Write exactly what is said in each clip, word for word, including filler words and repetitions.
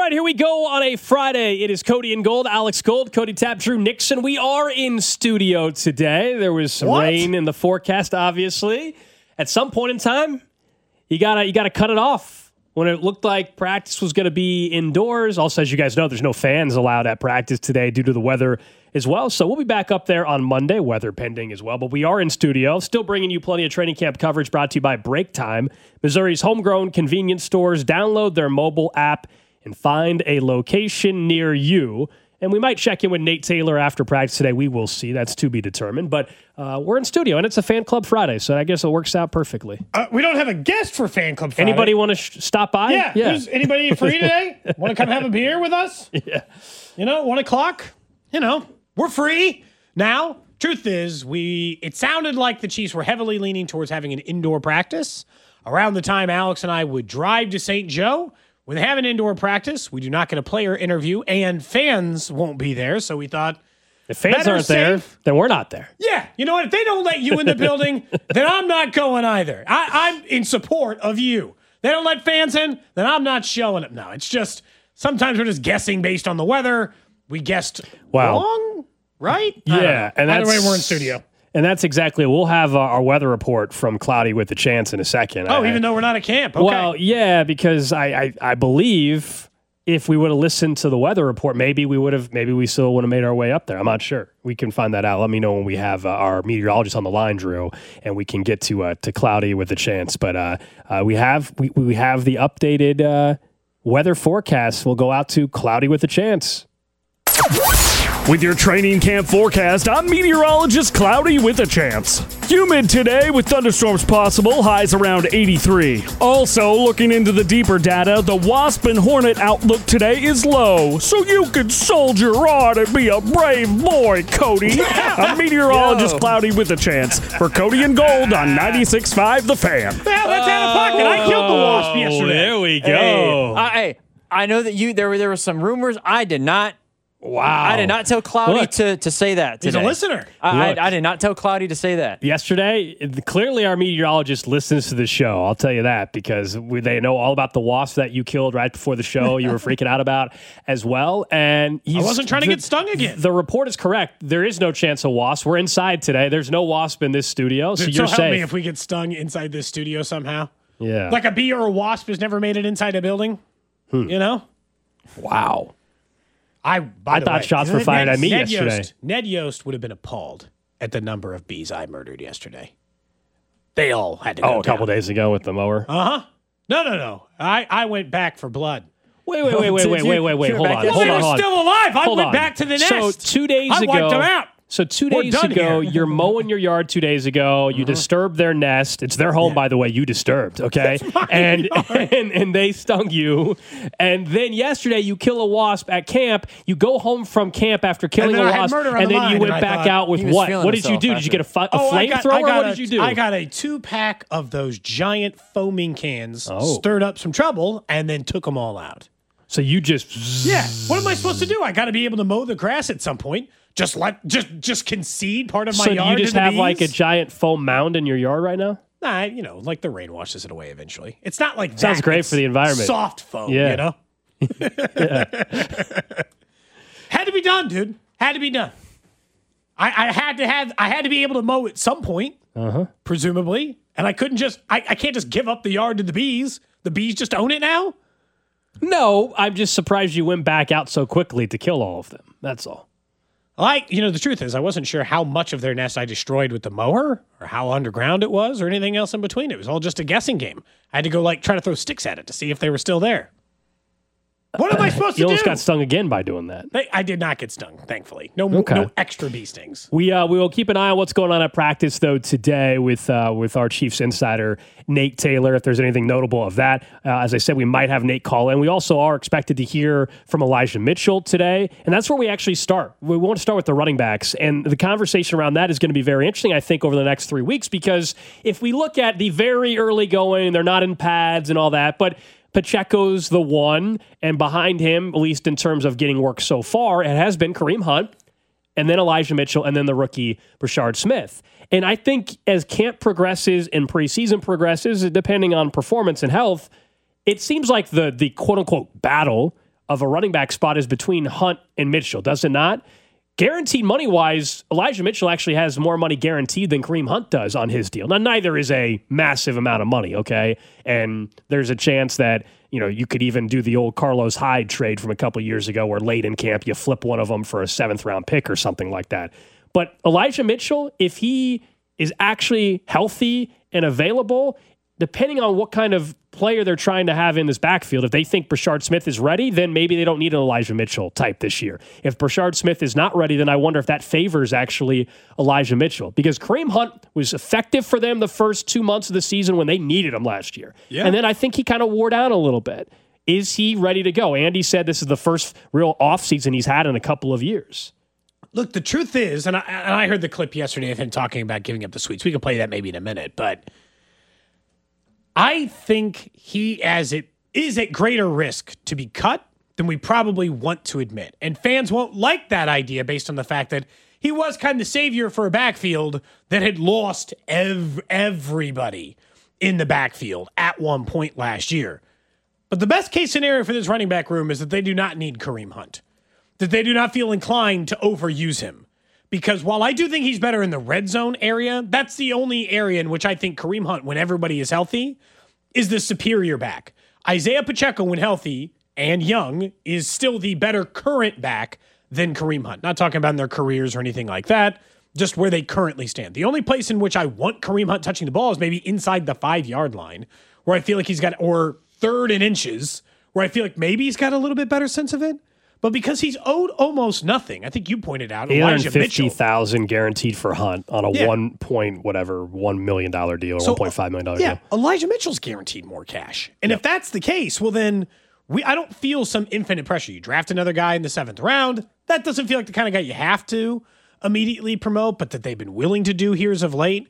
right, here we go on a Friday. It is Cody and Gold, Alex Gold, Cody Tapp, Drew Nixon. We are in studio today. There was some What? rain in the forecast, obviously. At some point in time, you gotta you gotta cut it off. When it looked like practice was going to be indoors, also, as you guys know, there's no fans allowed at practice today due to the weather as well. So we'll be back up there on Monday, weather pending as well. But we are in studio, still bringing you plenty of training camp coverage brought to you by Break Time, Missouri's homegrown convenience stores. Download their mobile app and find a location near you. And we might check in with Nate Taylor after practice today. We will see. That's to be determined. But uh, we're in studio, and it's a Fan Club Friday, so I guess it works out perfectly. Uh, we don't have a guest for Fan Club Friday. Anybody want to sh- stop by? Yeah. yeah. Who's, anybody free today? Want to come have a beer with us? Yeah. You know, one o'clock. You know, we're free now. Truth is, we. It sounded like the Chiefs were heavily leaning towards having an indoor practice around the time Alex and I would drive to Saint Joe. When they have an indoor practice, we do not get a player interview, and fans won't be there. So we thought, if fans better aren't there, safe. then we're not there. Yeah, you know what? If they don't let you in the building, then I'm not going either. I, I'm in support of you. They don't let fans in, then I'm not showing up. No, it's just sometimes we're just guessing based on the weather. We guessed Wow. wrong, right? Yeah, and Either that's way, we're in studio. And that's exactly. We'll have uh, our weather report from Cloudy with a Chance in a second. Oh, I, even though we're not at camp. Okay. Well, yeah, because I, I, I believe if we would have listened to the weather report, maybe we would have. Maybe we still would have made our way up there. I'm not sure. We can find that out. Let me know when we have uh, our meteorologist on the line, Drew, and we can get to uh, to Cloudy with a Chance. But uh, uh, we have we we have the updated uh, weather forecast. We'll go out to Cloudy with a Chance. With your training camp forecast, I'm meteorologist Cloudy with a Chance. Humid today with thunderstorms possible, highs around eighty-three. Also, looking into the deeper data, the Wasp and Hornet outlook today is low, so you can soldier on and be a brave boy, Cody. I'm meteorologist Yo. Cloudy with a Chance for Cody and Gold on ninety-six point five The Fan. Well, that's out of pocket. I killed the wasp yesterday. There we go. Hey, I, hey, I know that you there were there were some rumors. I did not. Wow. I did not tell Cloudy Look. to, to say that He's today. a listener. I, Look. I, I did not tell Cloudy to say that. Yesterday, clearly our meteorologist listens to the show. I'll tell you that because we, they know all about the wasp that you killed right before the show. You were freaking out about as well. And he's, I wasn't trying to the, get stung again. The report is correct. There is no chance of wasp. We're inside today. There's no wasp in this studio, so So you're help safe. me if we get stung inside this studio somehow. yeah. Like a bee or a wasp has never made it inside a building. Hmm. You know? wow. I by I the thought way, shots were fired at me Ned yesterday. Yost, Ned Yost would have been appalled at the number of bees I murdered yesterday. They all had to go Oh, a couple down. days ago with the mower. Uh huh. No, no, no. I, I went back for blood. Wait, wait, wait, wait, Did wait, you- wait, wait, wait. you were Hold back on. there? Hold Well, on. they were hold on. still alive. I Hold went on. back to the nest. So two days I ago, wiped them out. So two We're days done ago, here. you're mowing your yard. Two days ago, you disturbed their nest. It's their home, by the way. You disturbed, okay? And, and and they stung you. And then yesterday, you kill a wasp at camp. You go home from camp after killing then a I had wasp, murder on and the then you mind, went and I back thought out with he was what? feeling What did you himself do? Did you get a, fu- a Oh, I got, I flamethrower? got What a, did you do? I got a two pack of those giant foaming cans, Oh. stirred up some trouble, and then took them all out. so you just Yeah. What am I supposed to do? I got to be able to mow the grass at some point. Just let just just concede part of my so do yard. you just to the have like a bees? giant foam mound in your yard right now? Nah, you know, like the rain washes it away eventually. It's not like Sounds that. great It's for the environment. Soft foam, Yeah. you know? Had to be done, dude. Had to be done. I, I had to have I had to be able to mow at some point, Uh-huh. presumably. And I couldn't just I, I can't just give up the yard to the bees. The bees just own it now? No, I'm just surprised you went back out so quickly to kill all of them. That's all. Like, you know, the truth is I wasn't sure how much of their nest I destroyed with the mower or how underground it was or anything else in between. It was all just a guessing game. I had to go like try to throw sticks at it to see if they were still there. What am I supposed You to almost do? got stung again by doing that. They, I did not get stung, thankfully. No, Okay. no extra bee stings. We uh, we will keep an eye on what's going on at practice though today with uh, with our Chiefs insider Nate Taylor. If there's anything notable of that, uh, as I said, we might have Nate call in. We also are expected to hear from Elijah Mitchell today, and that's where we actually start. We want to start with the running backs, and the conversation around that is going to be very interesting, I think, over the next three weeks. Because if we look at the very early going, they're not in pads and all that, but Pacheco's the one, and behind him, at least in terms of getting work so far, it has been Kareem Hunt, and then Elijah Mitchell, and then the rookie Brashard Smith. And I think as camp progresses and preseason progresses, depending on performance and health, it seems like the the quote-unquote battle of a running back spot is between Hunt and Mitchell, does it not? Guaranteed money-wise, Elijah Mitchell actually has more money guaranteed than Kareem Hunt does on his deal. Now, neither is a massive amount of money, okay? And there's a chance that, you know, you could even do the old Carlos Hyde trade from a couple years ago where late in camp you flip one of them for a seventh-round pick or something like that. But Elijah Mitchell, if he is actually healthy and available, depending on what kind of player they're trying to have in this backfield, if they think Brashard Smith is ready, then maybe they don't need an Elijah Mitchell type this year. If Brashard Smith is not ready, then I wonder if that favors actually Elijah Mitchell. Because Kareem Hunt was effective for them the first two months of the season when they needed him last year. Yeah. And then I think he kind of wore down a little bit. Is he ready to go? Andy said this is the first real offseason he's had in a couple of years. Look, the truth is, and I, and I heard the clip yesterday of him talking about giving up the sweets. We can play that maybe in a minute, but I think he as it is at greater risk to be cut than we probably want to admit. And fans won't like that idea based on the fact that he was kind of the savior for a backfield that had lost ev- everybody in the backfield at one point last year. But the best case scenario for this running back room is that they do not need Kareem Hunt, that they do not feel inclined to overuse him. Because while I do think he's better in the red zone area, that's the only area in which I think Kareem Hunt, when everybody is healthy, is the superior back. Isaiah Pacheco, when healthy and young, is still the better current back than Kareem Hunt. Not talking about in their careers or anything like that, just where they currently stand. The only place in which I want Kareem Hunt touching the ball is maybe inside the five-yard line, where I feel like he's got, or third and inches, where I feel like maybe he's got a little bit better sense of it. But because he's owed almost nothing, I think you pointed out eight hundred fifty Elijah Mitchell. thousand guaranteed for Hunt on a Yeah. one point whatever one million dollar deal or So, one point five million dollar yeah, deal. Elijah Mitchell's guaranteed more cash. And if that's the case, well then we I don't feel some infinite pressure. You draft another guy in the seventh round. That doesn't feel like the kind of guy you have to immediately promote, but that they've been willing to do here as of late.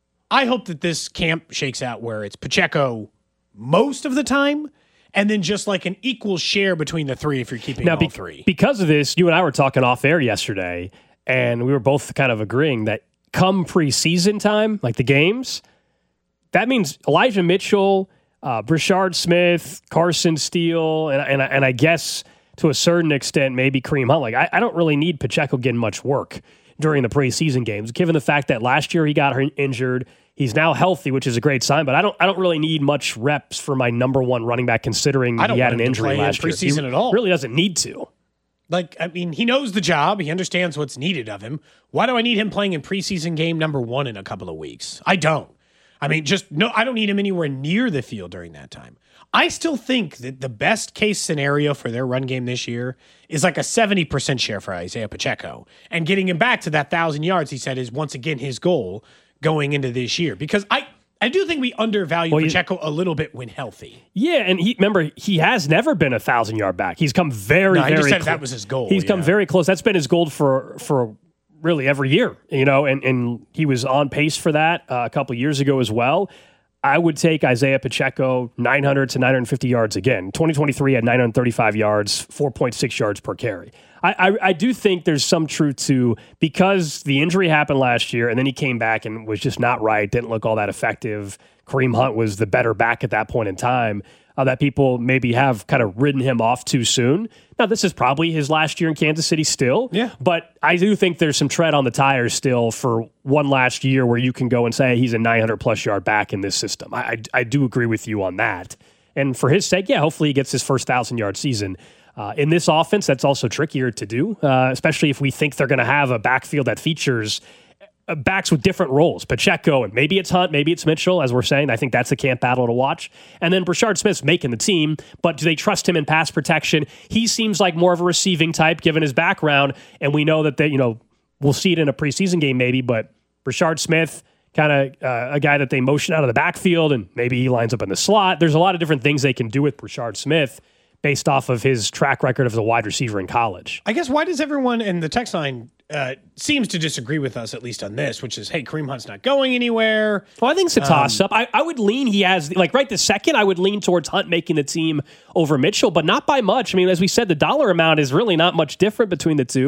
I hope that this camp shakes out where it's Pacheco most of the time, and then just like an equal share between the three if you're keeping Now, all be- three. because of this, you and I were talking off air yesterday, and we were both kind of agreeing that come preseason time, like the games, that means Elijah Mitchell, uh, Brashard Smith, Carson Steele, and, and, and I guess to a certain extent, maybe Kareem Hunt. Like, I, I don't really need Pacheco getting much work during the preseason games, given the fact that last year he got injured. He's now healthy, which is a great sign, but I don't I don't really need much reps for my number one running back, considering I don't he had want an him to injury play in last year. preseason He at all. really doesn't need to. Like, I mean, he knows the job. He understands what's needed of him. Why do I need him playing in preseason game number one in a couple of weeks? I don't. I mean, just no, I don't need him anywhere near the field during that time. I still think that the best case scenario for their run game this year is like a seventy percent share for Isaiah Pacheco. And getting him back to that one thousand yards, he said, is once again his goal going into this year. Because I, I do think we undervalue well, Pacheco a little bit when healthy. Yeah, and he remember he has never been a thousand yard back. He's come very, No, I very. just said clo- that was his goal. He's come yeah. very close. That's been his goal for for really every year, you know, and and he was on pace for that uh, a couple years ago as well. I would take Isaiah Pacheco nine hundred to nine hundred fifty yards again. twenty twenty-three at nine hundred thirty-five yards, four point six yards per carry. I, I, I do think there's some truth to, because the injury happened last year and then he came back and was just not right, didn't look all that effective. Kareem Hunt was the better back at that point in time, uh, that people maybe have kind of ridden him off too soon. Now, this is probably his last year in Kansas City still, yeah. but I do think there's some tread on the tires still for one last year where you can go and say he's a nine hundred plus yard back in this system. I, I, I do agree with you on that. And for his sake, yeah, hopefully he gets his first one thousand yard season. Uh, in this offense, that's also trickier to do, uh, especially if we think they're going to have a backfield that features uh, backs with different roles. Pacheco, and maybe it's Hunt, maybe it's Mitchell, as we're saying. I think that's a camp battle to watch. And then Brashard Smith's making the team, but do they trust him in pass protection? He seems like more of a receiving type given his background, and we know that they, you know, we'll see it in a preseason game maybe, but Brashard Smith, kind of uh, a guy that they motion out of the backfield, and maybe he lines up in the slot. There's a lot of different things they can do with Brashard Smith based off of his track record as a wide receiver in college. I guess why does everyone in the text line uh, seems to disagree with us, at least on this, which is, hey, Kareem Hunt's not going anywhere. Well, I think it's a toss-up. I, I would lean he has, like right this second, I would lean towards Hunt making the team over Mitchell, but not by much. I mean, as we said, the dollar amount is really not much different between the two.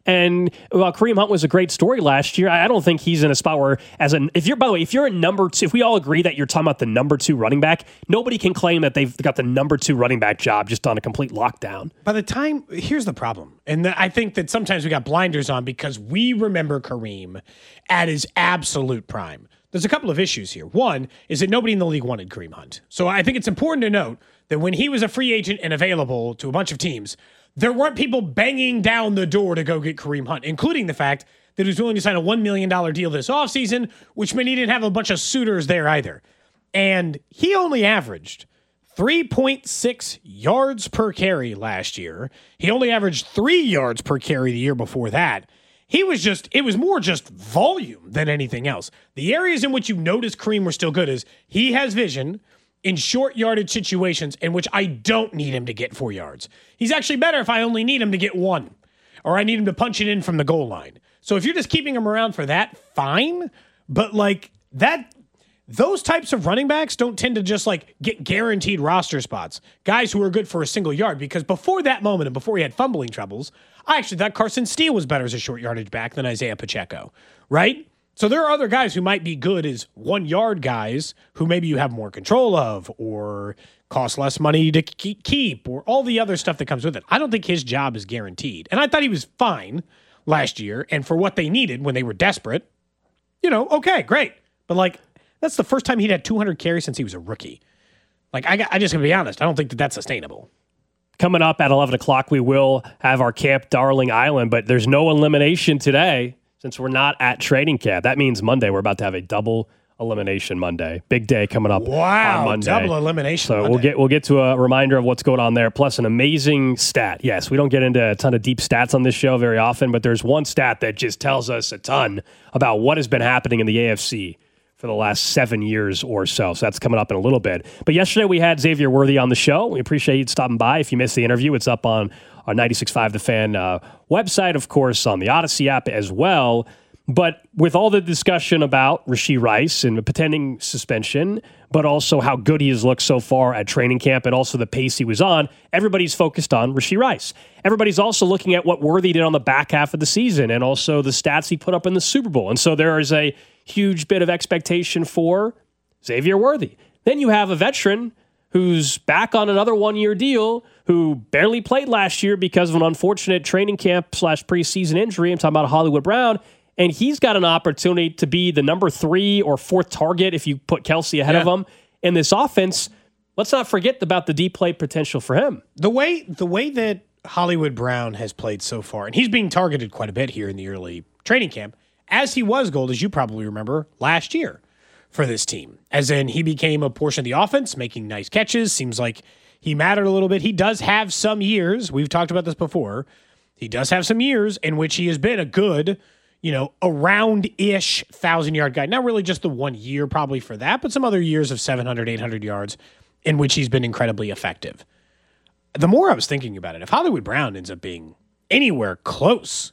And while Kareem Hunt was a great story last year, I don't think he's in a spot where, as an if you're by the way, if you're a number two, if we all agree that you're talking about the number two running back, nobody can claim that they've got the number two running back job just on a complete lockdown. By the time, here's the problem, and the, I think that sometimes we got blinders on because we remember Kareem at his absolute prime. There's a couple of issues here. One is that nobody in the league wanted Kareem Hunt. So I think it's important to note that when he was a free agent and available to a bunch of teams, there weren't people banging down the door to go get Kareem Hunt, including the fact that he was willing to sign a one million dollars deal this offseason, which meant he didn't have a bunch of suitors there either. And he only averaged three point six yards per carry last year. He only averaged three yards per carry the year before that. He was just, it was more just volume than anything else. The areas in which you notice Kareem were still good is he has vision in short yardage situations in which I don't need him to get four yards. He's actually better if I only need him to get one, or I need him to punch it in from the goal line. So if you're just keeping him around for that, fine. But like that, those types of running backs don't tend to just like get guaranteed roster spots. Guys who are good for a single yard, because before that moment and before he had fumbling troubles, I actually thought Carson Steele was better as a short yardage back than Isaiah Pacheco, right? So there are other guys who might be good as one yard guys who maybe you have more control of or cost less money to keep or all the other stuff that comes with it. I don't think his job is guaranteed. And I thought he was fine last year. And for what they needed when they were desperate, you know, okay, great. But like, that's the first time he'd had two hundred carries since he was a rookie. Like, I, I just gonna be honest, I don't think that that's sustainable. Coming up at eleven o'clock, we will have our Camp Darling Island, but there's no elimination today since we're not at training camp. That means Monday we're about to have a double elimination Monday. Big day coming up wow, on Monday. Double elimination So Monday. we'll get we'll get to a reminder of what's going on there, plus an amazing stat. Yes, we don't get into a ton of deep stats on this show very often, but there's one stat that just tells us a ton about what has been happening in the A F C for the last seven years or so. So that's coming up in a little bit. But yesterday we had Xavier Worthy on the show. We appreciate you stopping by. If you missed the interview, it's up on our ninety-six point five The Fan uh, website, of course, on the Odyssey app as well. But with all the discussion about Rashee Rice and the pending suspension, but also how good he has looked so far at training camp and also the pace he was on, everybody's focused on Rashee Rice. Everybody's also looking at what Worthy did on the back half of the season and also the stats he put up in the Super Bowl. And so there is a huge bit of expectation for Xavier Worthy. Then you have a veteran who's back on another one-year deal, who barely played last year because of an unfortunate training camp slash preseason injury. I'm talking about Hollywood Brown. And he's got an opportunity to be the number three or fourth target if you put Kelsey ahead yeah. of him in this offense. Let's not forget about the deep play potential for him. The way the way that Hollywood Brown has played so far, and he's being targeted quite a bit here in the early training camp, as he was gold, as you probably remember, last year for this team. As in, he became a portion of the offense, making nice catches. Seems like he mattered a little bit. He does have some years, we've talked about this before, he does have some years in which he has been a good, you know, around-ish thousand-yard guy. Not really just the one year probably for that, but some other years of seven hundred, eight hundred yards in which he's been incredibly effective. The more I was thinking about it, if Hollywood Brown ends up being anywhere close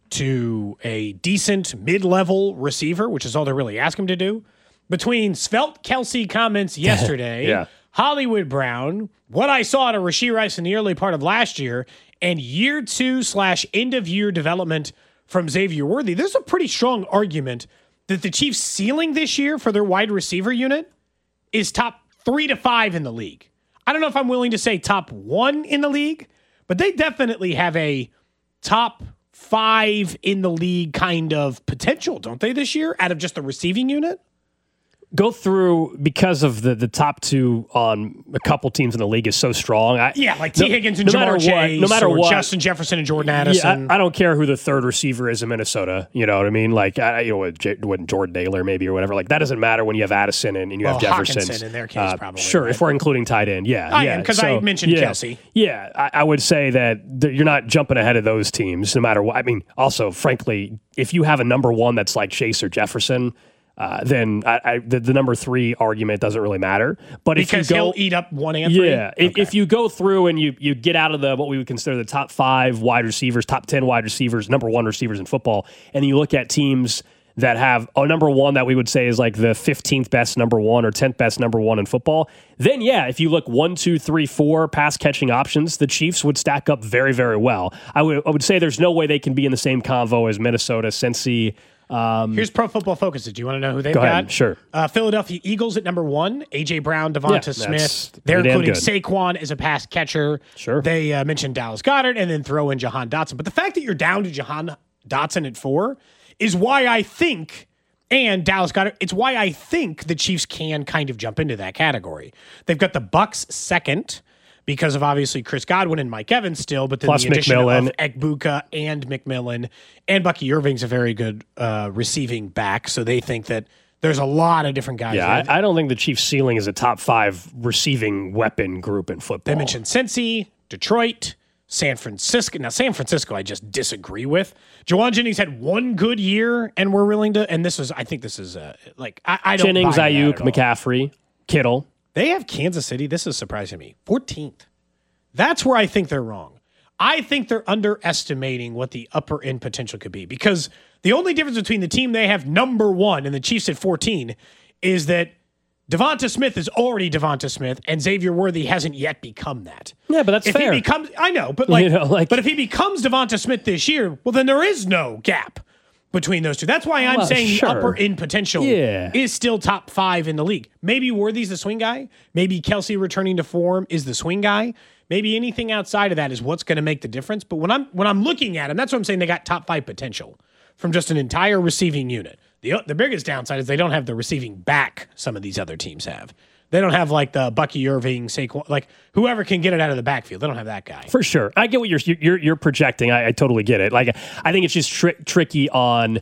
to a decent mid-level receiver, which is all they really ask him to do, between Svelte Kelsey comments yesterday, yeah. Hollywood Brown, what I saw out of Rashee Rice in the early part of last year, and year two slash end-of-year development from Xavier Worthy, there's a pretty strong argument that the Chiefs' ceiling this year for their wide receiver unit is top three to five in the league. I don't know if I'm willing to say top one in the league, but they definitely have a top five in the league kind of potential, don't they, this year, out of just the receiving unit? Go through, because of the, the top two on a couple teams in the league is so strong. I, Yeah, like T. no, Higgins and no Jamar matter Chase, what, no matter or what, Justin Jefferson and Jordan Addison. Yeah, I, I don't care who the third receiver is in Minnesota. You know what I mean? Like, I, you know, with, J, with Jordan Naylor maybe or whatever. Like, that doesn't matter when you have Addison and, and you Well, have Jefferson. Hawkinson in their case, uh, probably, Sure, right? if we're including tight end, yeah. I yeah. am, 'cause So, I mentioned yeah, Kelsey. Yeah, I, I would say that th- you're not jumping ahead of those teams no matter what. I mean, also, frankly, if you have a number one that's like Chase or Jefferson, Uh, then I, I, the, the number three argument doesn't really matter. But because if you go, he'll eat up one and three? yeah, if, Okay. if you go through and you you get out of the what we would consider the top five wide receivers, top ten wide receivers, number one receivers in football, and you look at teams that have a number one that we would say is like the fifteenth best number one or tenth best number one in football, then yeah, if you look one, two, three, four pass catching options, the Chiefs would stack up very, very well. I would, I would say there's no way they can be in the same convo as Minnesota, Cincy. Um, Here's Pro Football Focus. Do you want to know who they've go got? ahead, sure. Uh, Philadelphia Eagles at number one. A J. Brown, Devonta Yeah, Smith. that's They're pretty damn including good. Saquon as a pass catcher. Sure. They uh, mentioned Dallas Goedert and then throw in Jahan Dotson. But the fact that you're down to Jahan Dotson at four is why I think, and Dallas Goedert, it's why I think the Chiefs can kind of jump into that category. They've got the Bucks second, because of obviously Chris Godwin and Mike Evans still, but then Plus the addition McMillan. of Egbuka and McMillan, and Bucky Irving's a very good uh, receiving back, so they think that there's a lot of different guys. Yeah, there. I, I don't think the Chiefs' ceiling is a top five receiving weapon group in football. They mentioned Cincy, Detroit, San Francisco. Now, San Francisco, I just disagree with. Jawan Jennings had one good year, and we're willing to, and this is, I think this is, uh, like, I, I don't Jennings, buy that Ayuk, at all. McCaffrey, Kittle. They have Kansas City. This is surprising me. fourteenth. That's where I think they're wrong. I think they're underestimating what the upper end potential could be, because the only difference between the team they have number one and the Chiefs at fourteen is that Devonta Smith is already Devonta Smith, and Xavier Worthy hasn't yet become that. Yeah, but that's if fair. he becomes, I know, but like, You know, like- but if he becomes Devonta Smith this year, well, then there is no gap between those two. That's why I'm Well, saying sure. the upper end potential Yeah. is still top five in the league. Maybe Worthy's the swing guy. Maybe Kelsey returning to form is the swing guy. Maybe anything outside of that is what's going to make the difference. But when I'm when I'm looking at them, that's what I'm saying. They got top five potential from just an entire receiving unit. The the biggest downside is they don't have the receiving back some of these other teams have. They don't have like the Bucky Irving, Saquon, like whoever can get it out of the backfield. They don't have that guy. For sure. I get what you're you're, you're projecting. I, I totally get it. Like, I think it's just tri- tricky on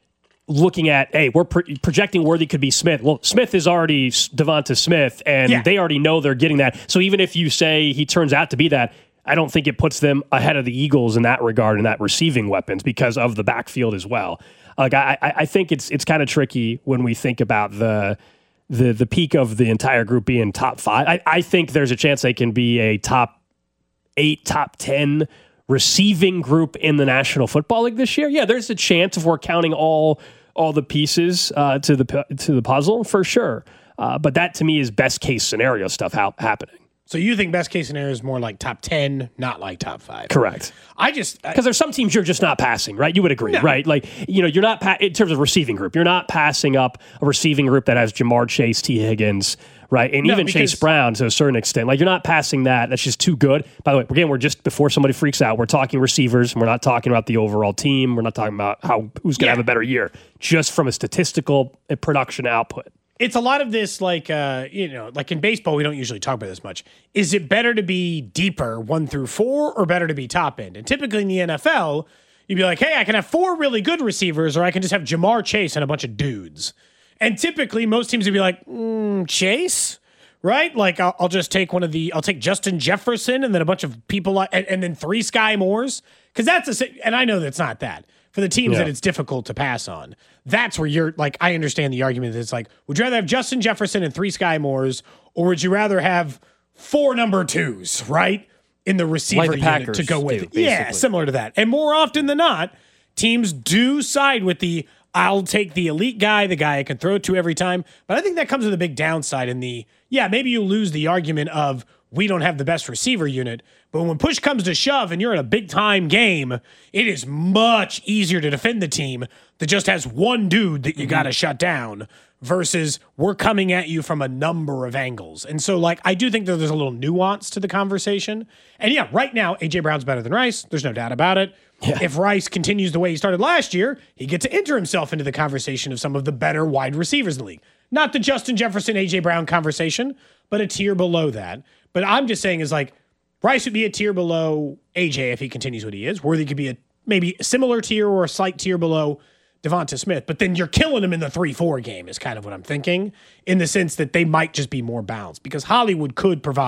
looking at, hey, we're pro- projecting Worthy could be Smith. Well, Smith is already S- Devonta Smith, and Yeah. they already know they're getting that. So even if you say he turns out to be that, I don't think it puts them ahead of the Eagles in that regard, in that receiving weapons, because of the backfield as well. Like, I, I I think it's it's kind of tricky when we think about the the the peak of the entire group being top five. I, I think there's a chance they can be a top eight, top ten receiving group in the National Football League this year. Yeah, there's a chance if we're counting all all the pieces uh, to the pu- to the puzzle for sure. Uh, but that to me is best case scenario stuff ha- happening. So you think best case scenario is more like top ten, not like top five? Correct. I just I, Because there's some teams you're just not passing, right? You would agree, right? Like, you know, you're not, pa- in terms of receiving group, you're not passing up a receiving group that has Jamar Chase, T. Higgins, right? And No, even because- Chase Brown to a certain extent. Like, you're not passing that. That's just too good. By the way, again, we're just, before somebody freaks out, we're talking receivers. And we're not talking about the overall team. We're not talking about how who's going to Yeah. have a better year, just from a statistical and production output. it's a lot of this, like, uh, you know, like in baseball, we don't usually talk about this much. Is it better to be deeper, one through four, or better to be top end? And typically in the N F L, you'd be like, hey, I can have four really good receivers, or I can just have Jamar Chase and a bunch of dudes. And typically, most teams would be like, mm, Chase, right? Like, I'll, I'll just take one of the, I'll take Justin Jefferson and then a bunch of people, like, and, and then three Sky Moores. Because that's a, and I know that's not that. For the teams Yeah. that it's difficult to pass on, that's where you're like, I understand the argument that it's like, would you rather have Justin Jefferson and three Sky Moores, or would you rather have four number twos, right? In the receiver Like the unit Packers to go with do, it. Yeah, basically. similar to that. And more often than not, teams do side with the, I'll take the elite guy, the guy I can throw to every time. But I think that comes with a big downside in the, yeah, maybe you lose the argument of we don't have the best receiver unit. But when push comes to shove and you're in a big time game, it is much easier to defend the team that just has one dude that you got to shut down versus we're coming at you from a number of angles. And so, like, I do think that there's a little nuance to the conversation. And yeah, right now, A J Brown's better than Rice. There's no doubt about it. Yeah. If Rice continues the way he started last year, he gets to enter himself into the conversation of some of the better wide receivers in the league. Not the Justin Jefferson, A J Brown conversation, but a tier below that. But I'm just saying is like, Rice would be a tier below A J if he continues what he is. Worthy could be a maybe a similar tier or a slight tier below Devonta Smith. But then you're killing him in the three four game is kind of what I'm thinking, in the sense that they might just be more balanced, because Hollywood could provide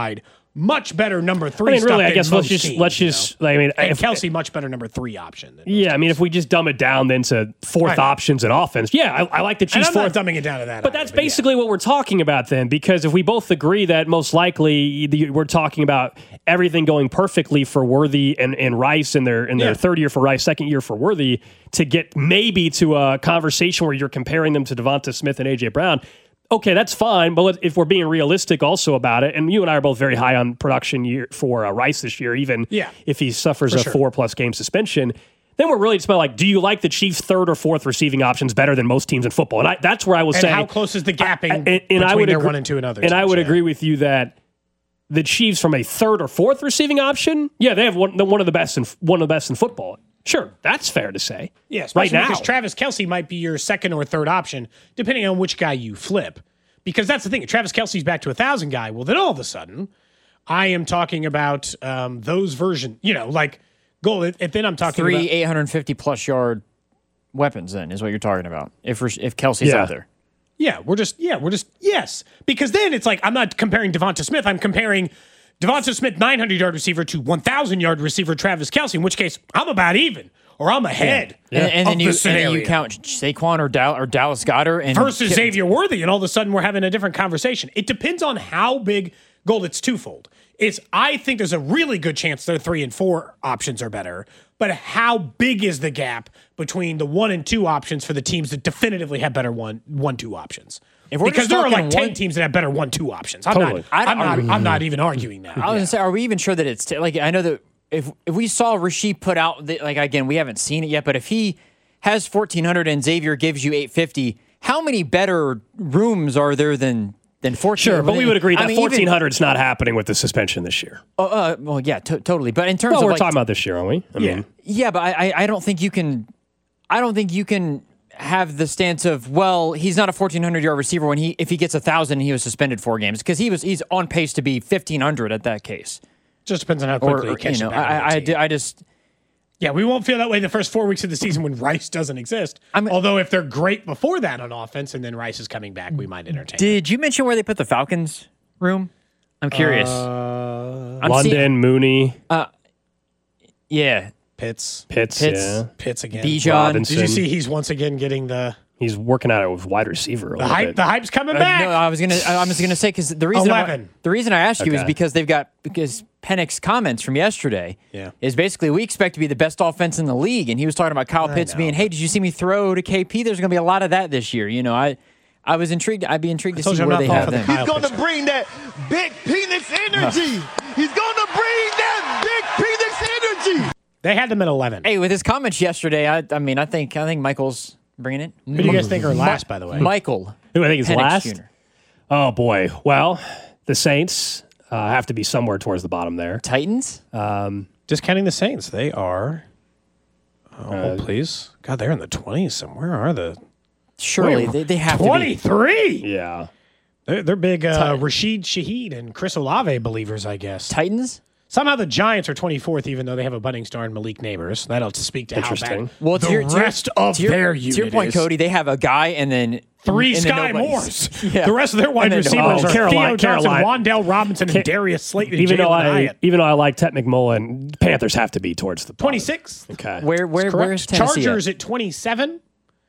much better number three. I mean, really, stuff I guess than let's most just teams, let's you just. know? I mean, And if, Kelsey much better number three option. Than yeah, I mean, if we just dumb it down then to fourth I know. options in offense, yeah, I, I like the and Chiefs I'm fourth. not dumbing it down to that. But either, that's yeah. basically what we're talking about then, because if we both agree that most likely the- we're talking about everything going perfectly for Worthy and, and Rice in their in their Yeah. third year for Rice, second year for Worthy, to get maybe to a conversation where you're comparing them to Devonta Smith and A J Brown. Okay, that's fine, but if we're being realistic also about it, and you and I are both very high on production year for uh, Rice this year, even Yeah, if he suffers for a sure. four-plus game suspension, then we're really just about like, do you like the Chiefs' third or fourth receiving options better than most teams in football? And I, that's where I will And say, how close is the gapping I- and, and between I would their agree, one and two and other And I teams, would yeah. agree with you that the Chiefs, from a third or fourth receiving option, yeah, they have one, one of the best in one of the best in football. Sure, that's fair to say. Yeah, right especially now. because Travis Kelce might be your second or third option, depending on which guy you flip. Because that's the thing. If Travis Kelce's back to a thousand guy, well, then all of a sudden, I am talking about um, those version. You know, like goal. If then I'm talking Three about eight hundred fifty plus yard weapons. Then is what you're talking about. If we're, if Kelsey's Yeah. out there, yeah, we're just yeah, we're just yes. Because then it's like I'm not comparing Devonta Smith. I'm comparing Devonta Smith nine hundred yard receiver to one thousand yard receiver Travis Kelce. In which case, I'm about even or I'm ahead. and, and of then the you and then scenario. you count Saquon or, Dal- or Dallas Goedert and versus Ki- Xavier Worthy, and all of a sudden we're having a different conversation. It depends on how big goal. It's twofold. It's I think there's a really good chance their three and four options are better, but how big is the gap between the one and two options for the teams that definitively have better one one two options? If we're Because just there are talking like ten one- teams that have better one two options. I'm Totally. not. I I'm don't- not. I'm not even arguing that. I was gonna say, are we even sure that it's t- like? I know that if if we saw Rasheed put out, the, like again, we haven't seen it yet, but if he has fourteen hundred and Xavier gives you eight fifty, how many better rooms are there than than fourteen? Sure, but we would agree I that mean, even- fourteen hundred is not happening with the suspension this year. Uh, uh, well, yeah, to- totally. But in terms Well, of we're like, talking about this year, aren't we? I Yeah. mean, yeah, but I, I I don't think you can. I don't think you can have the stance of, well, he's not a fourteen hundred yard receiver when he if he gets a thousand, he was suspended four games because he was he's on pace to be fifteen hundred at that case. Just depends on how Or, quickly or, you catch you know, it back on I, the I, team. I just. Yeah, we won't feel that way the first four weeks of the season when Rice doesn't exist. I'm- Although if they're great before that on offense and then Rice is coming back, we might entertain. Did you mention where they put the Falcons room? I'm curious. Uh, I'm London, seeing- Mooney, yeah, Pitts. Pitts, Pitts. yeah. Pitts again. Bijan. Robinson. Did you see he's once again getting the He's working out it with wide receiver. A the little hype? bit. The hype's coming Uh, back. no, I was gonna. I was gonna say because the reason I, eleven. the reason I asked you is Okay. because they've got because Penix's comments from yesterday. Yeah. is basically we expect to be the best offense in the league, and he was talking about Kyle Pitts know. being, hey, did you see me throw to K P? There's gonna be a lot of that this year. You know, I I was intrigued. I'd be intrigued to told see you I'm where not they falling have for the them. Kyle He's going Pitts. to bring that big penis energy. He's going to bring that big penis energy. They had them at eleven. Hey, with his comments yesterday, I I mean, I think I think Michael's bringing it. Who do you guys think are last, by the way? Michael, Who I think is Penix last? Junior Oh boy. Well, the Saints uh, have to be somewhere towards the bottom there. Titans. Just counting the Saints, they are. Oh, Uh, please, God, they're in the twenties somewhere. Are the Surely they, they have to be. twenty-three? Yeah. They're, they're big uh, Rashid Shaheed and Chris Olave believers, I guess. Titans. Somehow the Giants are twenty-fourth, even though they have a budding star in Malik Neighbors. That'll speak to how Interesting. bad Well, the to your, to your- rest of to your, their to unit your point, is. Cody, they have a guy and then Three and then Sky nobody's. Moores. Yeah. The rest of their wide And then receivers oh, are Carolina- Theo Johnson, Carolina. Wandale Robinson, and Darius Slayton. And Even though Jalen I Hyatt. even though I like Ted McMullen, Panthers have to be towards the bottom. twenty-six. Okay. Where where Correct. where's Tennessee? Chargers at? at twenty-seven.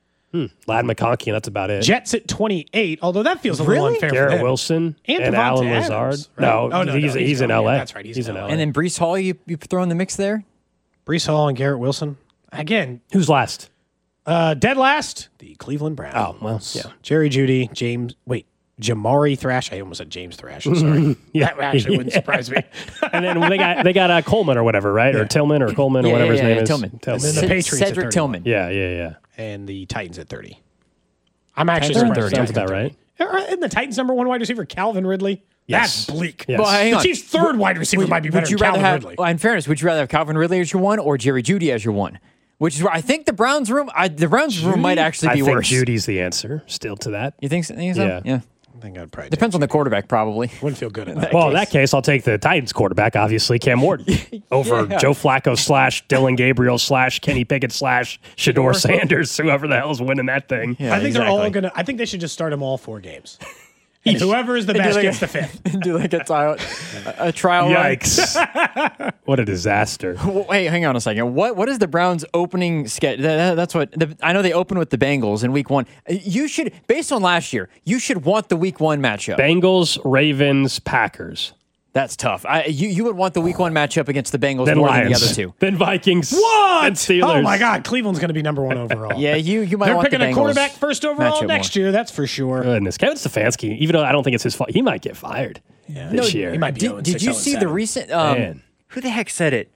Lad McConkey, and that's about it. Jets at twenty-eight. Although that feels a little Really? unfair for Garrett them. Wilson And and, Devontae Alan Adams, Lazard. right? No, Oh, no, he's no, he's, he's in gone. L A. Yeah, that's right, he's in L A. And then Brees Hall, you you throw in the mix there. Brees Hall and Garrett Wilson. Again, Who's last? uh, dead last, the Cleveland Browns. Oh, well, yeah. Jerry Jeudy, James, wait, Jamari Thrash. I almost said James Thrash. I'm sorry. Yeah. That actually wouldn't surprise me. And then they got they got uh, Coleman or whatever, right? Or Tillman or Coleman or whatever his name is. Tillman. And then the Ced- Patriots at Cedric thirty-one. Tillman. Yeah, yeah, yeah. And the Titans at thirty. I'm actually Titans are surprised. thirty. Sounds about right. Isn't the Titans number one wide receiver Calvin Ridley? Yes. That's bleak. Yes. Well, hang The on. Chiefs' third wide receiver Would- might be better Would you than rather Calvin have? Ridley. Well, in fairness, would you rather have Calvin Ridley as your one or Jerry Jeudy as your one? Which is where I think the Browns room. I, the Browns room might actually I be think worse. Judy's the answer still to that. You think so? Think so? Yeah. yeah. I think I'd probably Depends on the quarterback, probably. Wouldn't feel good in that. Well, in that case, I'll take the Titans quarterback, obviously, Cam Ward, over Yeah. Joe Flacco slash Dylan Gabriel slash Kenny Pickett slash Shador Sanders, whoever the hell is winning that thing. Yeah, I think they're all exactly. gonna. I think they should just start them all four games, And whoever is the And do best like gets a- the fifth. Do like a trial, a, a trial run. Yikes! What a disaster. Well, Wait, hang on a second. What what is the Browns' opening sketch? That, that- that's what the, I know. They open with the Bengals in Week One. You should, based on last year, you should want the Week One matchup. Bengals, Ravens, Packers. That's tough. I, you you would want the Week One matchup against the Bengals Then more Lions. than the other two. Then Vikings. What? Then Steelers. Oh my God, Cleveland's going to be number one overall. Yeah, you you might They're want picking the a Bengals quarterback first overall matchup next more. year. That's for sure. Goodness, Kevin Stefanski. Even though I don't think it's his fault, he might get fired this year. He might be Did, oh and did six, you oh and see the seven. recent? Um, Man. who the heck said it?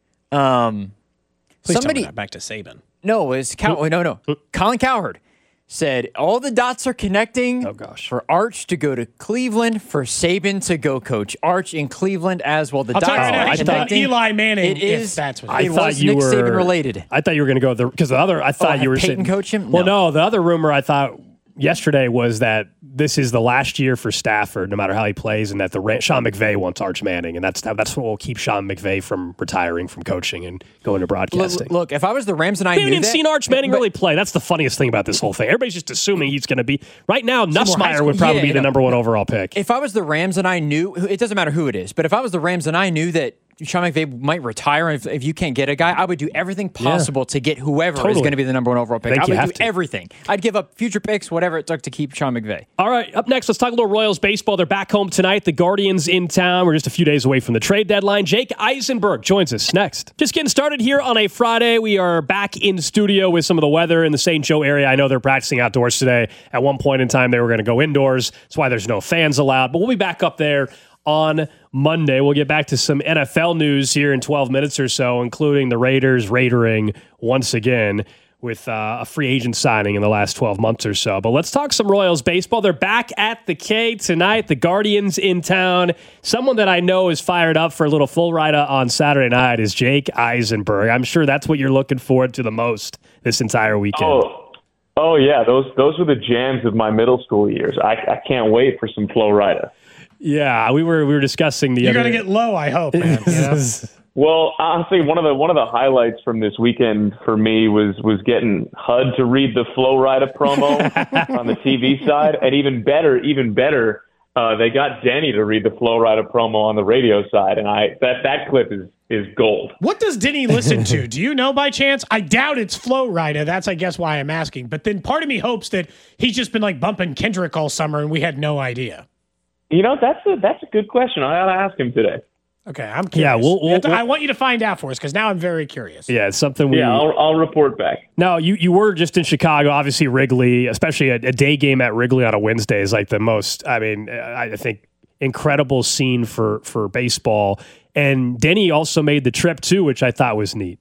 Um, Please somebody. tell me that. Back to Saban. No, it was Cow- no, no. Colin Cowherd said all the dots are connecting. Oh, gosh. For Arch to go to Cleveland, for Saban to go coach Arch in Cleveland as well. The I'll dots tell you right now, are he should take connecting. Eli Manning It if is. that's what I it thought was you Nick were Saban related. I thought you were going to go the because the other I thought have you were Peyton saying coach him? Well, No. no, the other rumor I thought yesterday was that this is the last year for Stafford, no matter how he plays, and that the Ra- Sean McVay wants Arch Manning, and that's that's what will keep Sean McVay from retiring from coaching and going to broadcasting. Look, look, if I was the Rams and I We haven't knew even that, seen Arch Manning but- really play. That's the funniest thing about this whole thing. Everybody's just assuming he's going to be right now. high Nussmeier school- would probably Yeah, be you the know, number one overall pick. If I was the Rams and I knew, it doesn't matter who it is, but if I was the Rams and I knew that Sean McVay might retire, and if, if you can't get a guy, I would do everything possible to get whoever is Totally. going to be the number one overall pick. Think I you would have do to. everything. I'd give up future picks, whatever it took to keep Sean McVay. All right, up next, let's talk a little Royals baseball. They're back home tonight. The Guardians in town. We're just a few days away from the trade deadline. Jake Eisenberg joins us next. Just getting started here on a Friday. We are back in studio with some of the weather in the Saint Joe area. I know they're practicing outdoors today. At one point in time, they were going to go indoors. That's why there's no fans allowed. But we'll be back up there on Monday. We'll get back to some N F L news here in twelve minutes or so, including the Raiders raidering once again with uh, a free agent signing in the last twelve months or so. But let's talk some Royals baseball. They're back at the K tonight. The Guardians in town. Someone that I know is fired up for a little full ride on Saturday night is Jake Eisenberg. I'm sure that's what you're looking forward to the most this entire weekend. Oh, oh yeah, those those were the jams of my middle school years. I, I can't wait for some Flo Rida. Yeah, we were we were discussing the You're other. going to get low, I hope, man. You know? Well, honestly, one of the one of the highlights from this weekend for me was was getting H U D to read the Flo Rida promo on the T V side, and even better, even better, uh, they got Denny to read the Flo Rida promo on the radio side, and I that that clip is is gold. What does Denny listen to? Do you know by chance? I doubt it's Flo Rida. That's, I guess, why I'm asking. But then part of me hopes that he's just been like bumping Kendrick all summer and we had no idea. You know, that's a that's a good question. I ought to ask him today. Okay, I'm curious. Yeah, we'll- You have to- we'll- I want you to find out for us because now I'm very curious. Yeah, it's something we. Yeah, I'll I'll report back. No, you, you were just in Chicago. Obviously, Wrigley, especially a, a day game at Wrigley on a Wednesday is like the most, I mean, I I think, incredible scene for, for baseball. And Denny also made the trip, too, which I thought was neat.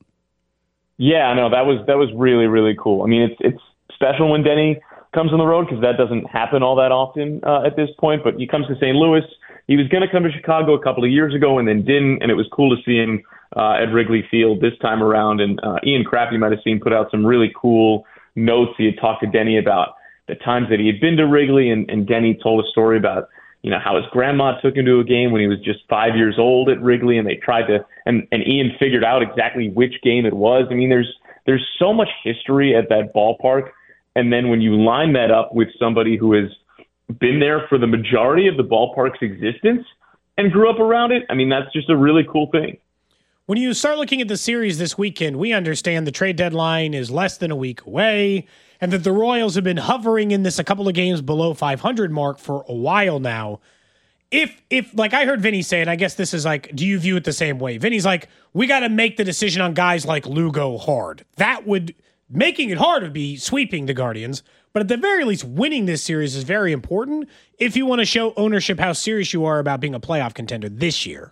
Yeah, no, that was that was really really cool. I mean, it's it's special when Denny comes on the road because that doesn't happen all that often uh, at this point. But he comes to Saint Louis. He was going to come to Chicago a couple of years ago and then didn't, and it was cool to see him uh, at Wrigley Field this time around. And uh, Ian Kraft, you might have seen, put out some really cool notes. He had talked to Denny about the times that he had been to Wrigley, and, and Denny told a story about, you know, how his grandma took him to a game when he was just five years old at Wrigley, and they tried to, and, and Ian figured out exactly which game it was. I mean, there's there's so much history at that ballpark, and then when you line that up with somebody who has been there for the majority of the ballpark's existence and grew up around it, I mean, that's just a really cool thing. When you start looking at the series this weekend, we understand the trade deadline is less than a week away and that the Royals have been hovering in this a couple of games below five hundred mark for a while now. If, if like I heard Vinny say, and I guess this is like, do you view it the same way? Vinny's like, we got to make the decision on guys like Lugo hard. That would, making it hard would be sweeping the Guardians, but at the very least, winning this series is very important if you want to show ownership how serious you are about being a playoff contender this year.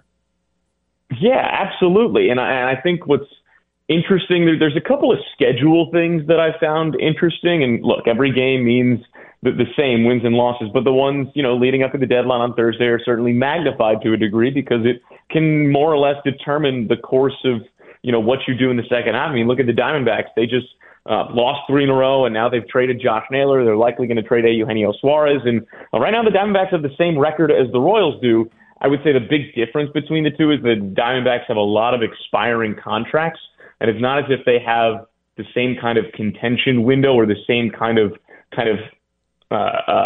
Yeah, absolutely. And I, and I think what's interesting, there, there's a couple of schedule things that I found interesting. And look, every game means the, the same wins and losses, but the ones, you know, leading up to the deadline on Thursday are certainly magnified to a degree because it can more or less determine the course of, you know, what you do in the second half. I mean, look at the Diamondbacks. They just uh, lost three in a row, and now they've traded Josh Naylor. They're likely going to trade Eugenio Suarez. And uh, right now the Diamondbacks have the same record as the Royals do. I would say the big difference between the two is the Diamondbacks have a lot of expiring contracts, and it's not as if they have the same kind of contention window or the same kind of kind of uh, uh,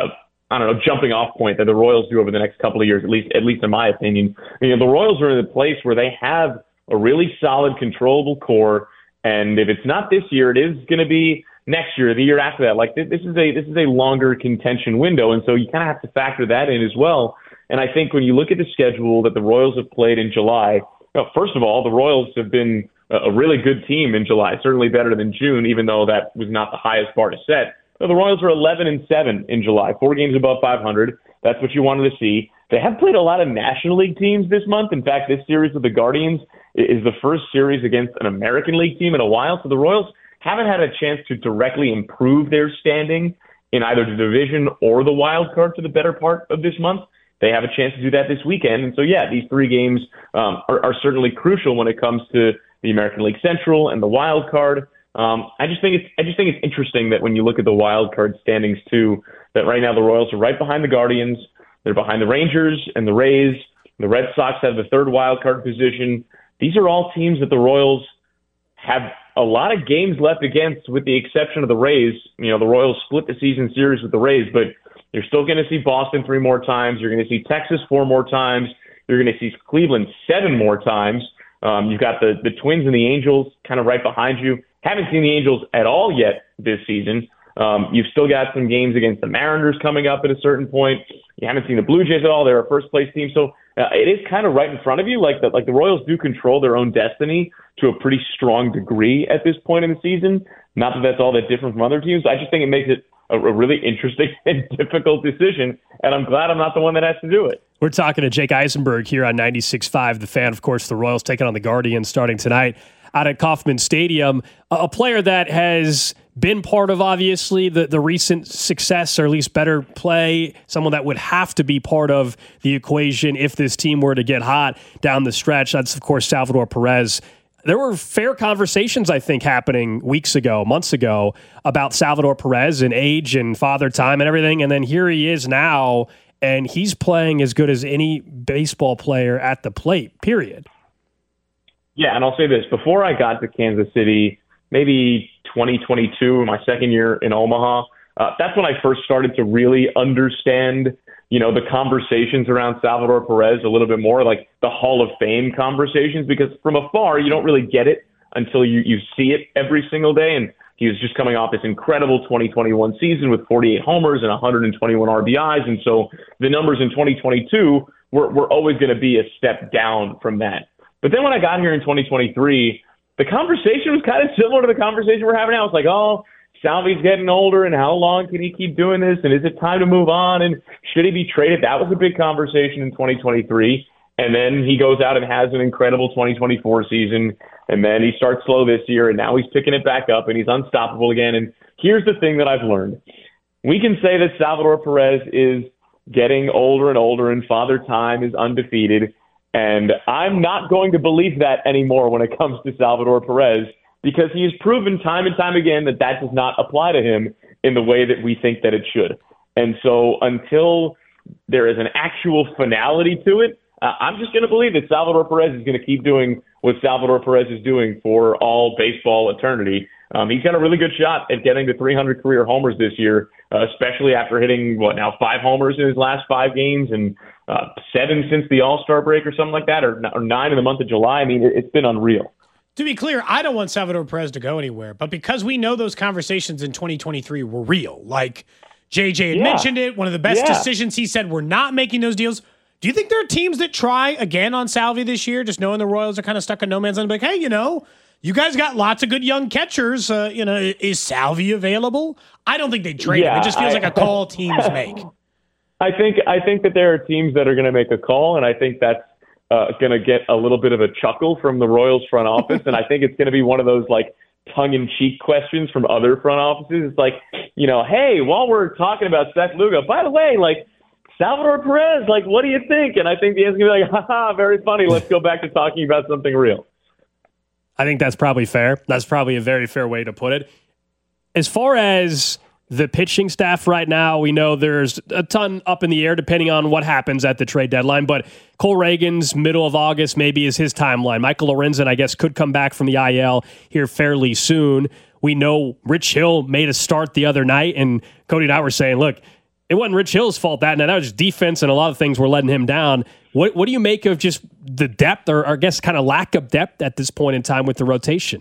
I don't know, jumping off point that the Royals do over the next couple of years, at least, at least in my opinion. You know, the Royals are in a place where they have a really solid, controllable core. And if it's not this year, it is going to be next year, the year after that. Like this, this is a, this is a longer contention window. And so you kind of have to factor that in as well. And I think when you look at the schedule that the Royals have played in July, you know, first of all, the Royals have been a really good team in July, certainly better than June, even though that was not the highest bar to set. The Royals are eleven and seven in July, four games above five hundred. That's what you wanted to see. They have played a lot of National League teams this month. In fact, this series with the Guardians is the first series against an American League team in a while. So the Royals haven't had a chance to directly improve their standing in either the division or the wild card for the better part of this month. They have a chance to do that this weekend. And so, yeah, these three games um, are, are certainly crucial when it comes to the American League Central and the wild card. Um, I just think it's I just think it's interesting that when you look at the wild card standings too, that right now the Royals are right behind the Guardians, they're behind the Rangers and the Rays. The Red Sox have the third wild card position. These are all teams that the Royals have a lot of games left against, with the exception of the Rays. You know, the Royals split the season series with the Rays, but you're still going to see Boston three more times. You're going to see Texas four more times. You're going to see Cleveland seven more times. Um, you've got the the Twins and the Angels kind of right behind you. Haven't seen the Angels at all yet this season. Um, you've still got some games against the Mariners coming up at a certain point. You haven't seen the Blue Jays at all. They're a first-place team. So uh, it is kind of right in front of you. Like the, like the Royals do control their own destiny to a pretty strong degree at this point in the season. Not that that's all that different from other teams. I just think it makes it a, a really interesting and difficult decision, and I'm glad I'm not the one that has to do it. We're talking to Jake Eisenberg here on ninety-six point five, The Fan. Of course, the Royals taking on the Guardians starting tonight out at Kauffman Stadium. A player that has been part of, obviously, the, the recent success, or at least better play, someone that would have to be part of the equation if this team were to get hot down the stretch. That's, of course, Salvador Perez. There were fair conversations, I think, happening weeks ago, months ago, about Salvador Perez and age and father time and everything. And then here he is now, and he's playing as good as any baseball player at the plate, period. Yeah, and I'll say this. Before I got to Kansas City, maybe twenty twenty-two, my second year in Omaha, uh, that's when I first started to really understand, you know, the conversations around Salvador Perez a little bit more, like the Hall of Fame conversations, because from afar, you don't really get it until you, you see it every single day. And he was just coming off this incredible twenty twenty-one season with forty-eight homers and one hundred twenty-one R B Is. And so the numbers in twenty twenty-two were, were always going to be a step down from that. But then when I got here in twenty twenty-three, the conversation was kind of similar to the conversation we're having now. It's like, oh, Salvi's getting older, and how long can he keep doing this? And is it time to move on? And should he be traded? That was a big conversation in twenty twenty-three. And then he goes out and has an incredible twenty twenty-four season. And then he starts slow this year, and now he's picking it back up, and he's unstoppable again. And here's the thing that I've learned. We can say that Salvador Perez is getting older and older, and Father Time is undefeated. And I'm not going to believe that anymore when it comes to Salvador Perez, because he has proven time and time again that that does not apply to him in the way that we think that it should. And so until there is an actual finality to it, uh, I'm just going to believe that Salvador Perez is going to keep doing what Salvador Perez is doing for all baseball eternity. Um, he's got a really good shot at getting to three hundred career homers this year, uh, especially after hitting, what, now five homers in his last five games and uh, seven since the All-Star break or something like that, or, or nine in the month of July. I mean, it, it's been unreal. To be clear, I don't want Salvador Perez to go anywhere, but because we know those conversations in twenty twenty-three were real, like J J had yeah. mentioned it, one of the best yeah. decisions he said, we're not making those deals. Do you think there are teams that try again on Salvi this year, just knowing the Royals are kind of stuck in no man's land, like, hey, you know, you guys got lots of good young catchers. Uh, you know, is Salvi available? I don't think they trade yeah, him. It just feels I, like a call teams make. I think I think that there are teams that are going to make a call, and I think that's uh, going to get a little bit of a chuckle from the Royals front office, and I think it's going to be one of those like tongue-in-cheek questions from other front offices. It's like, you know, hey, while we're talking about Seth Lugo, by the way, like Salvador Perez, like, what do you think? And I think the answer's going to be like, haha, very funny. Let's go back to talking about something real. I think that's probably fair. That's probably a very fair way to put it. As far as the pitching staff right now, we know there's a ton up in the air depending on what happens at the trade deadline, but Cole Reagan's middle of August maybe is his timeline. Michael Lorenzen, I guess, could come back from the I L here fairly soon. We know Rich Hill made a start the other night, and Cody and I were saying, look, it wasn't Rich Hill's fault that night. That was just defense, and a lot of things were letting him down. What what do you make of just the depth, or, or I guess kind of lack of depth at this point in time with the rotation?